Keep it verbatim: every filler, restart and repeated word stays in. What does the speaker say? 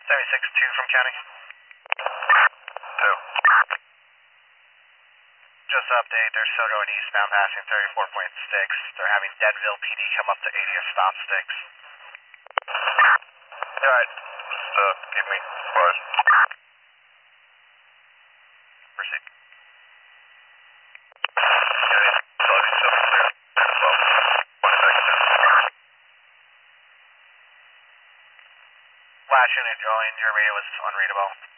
seventy-six two from county. Two. Just to update, they're still going eastbound passing thirty-four point six. They're having Denville P D come up to eightieth stop sticks. Alright, just uh, keep me advised. Proceed. County, Charlie seven clear. Clear as well. One second now. Last unit joined, your radio was unreadable.